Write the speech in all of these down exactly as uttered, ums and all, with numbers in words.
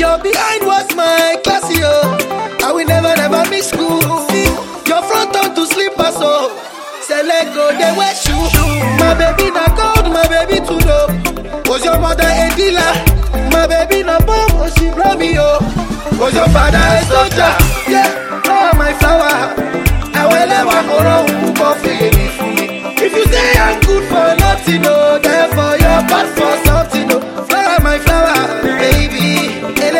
your behind was my class, yo. I will never, never miss school. See, your front on to slippers, so say let go, they wear shoe. My baby not gold, my baby too low. Was your mother a dealer? My baby not bomb, oh she blow me, yo. Was your father a soldier? Yeah, oh my flower. I will never go wrong, coffee for me. If you say I'm good for nothing, no, therefore you're bad for something, no. Flower, my flower, baby.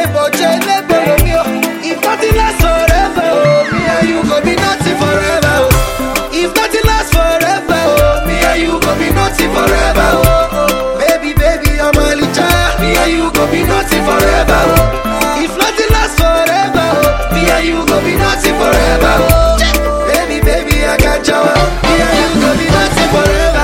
If nothing lasts forever, oh, me and you go be nothing forever, oh. If nothing lasts forever, oh, me and you go be nothing forever, oh, oh. Baby, baby, I'm a licha. Me and you go be nothing forever, oh. If nothing lasts forever, oh, me and you go be nothing forever, oh. Baby, baby, I got you. Me and you go be nothing forever,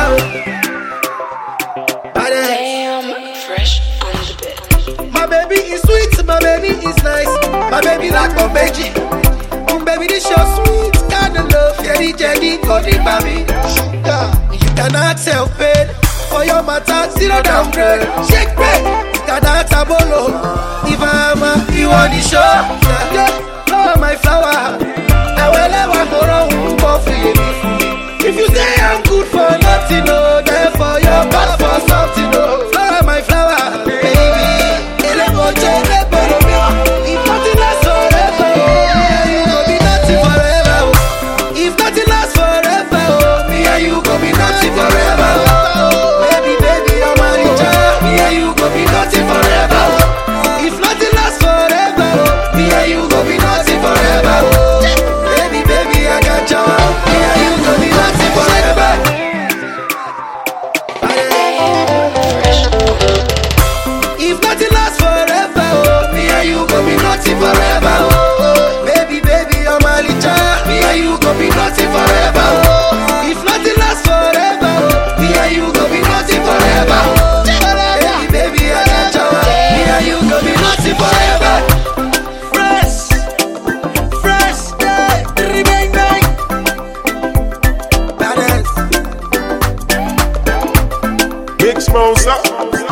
oh. Damn, fresh on the bed. My baby is sweet, my baby is nice. My baby like my baby. My baby this your sweet kind of love. Jenny, Jenny, Cody, baby. Sugar, you cannot help it. For your matter, zero downgrade. Shake break, you cannot abolo. If I'm a, you on the show. Yeah, oh my flower. I will never go wrong for free. If you say I'm good for nothing, no, therefore you're bad for something, no. Flower, my flower, baby. If nothing lasts forever, oh, you go be nothing forever, oh. If nothing lasts forever, oh, me and you go be nothing forever, oh. Baby, baby, you're my child. Me and you go be nothing forever, oh. If nothing lasts forever, oh, me and you go be nothing forever, oh. Baby, baby, I got you. Me and you go be nothing forever. If nothing lasts forever, oh, me and you go be nothing forever, oh. Baby, baby, you're my licha. Me and you go be nothing forever, oh. If nothing lasts forever, oh, me and you go be nothing forever, oh. Baby, baby, I got you. Me and you go be nothing forever. Fresh, fresh day, bang bang. Badass. Big Smosa.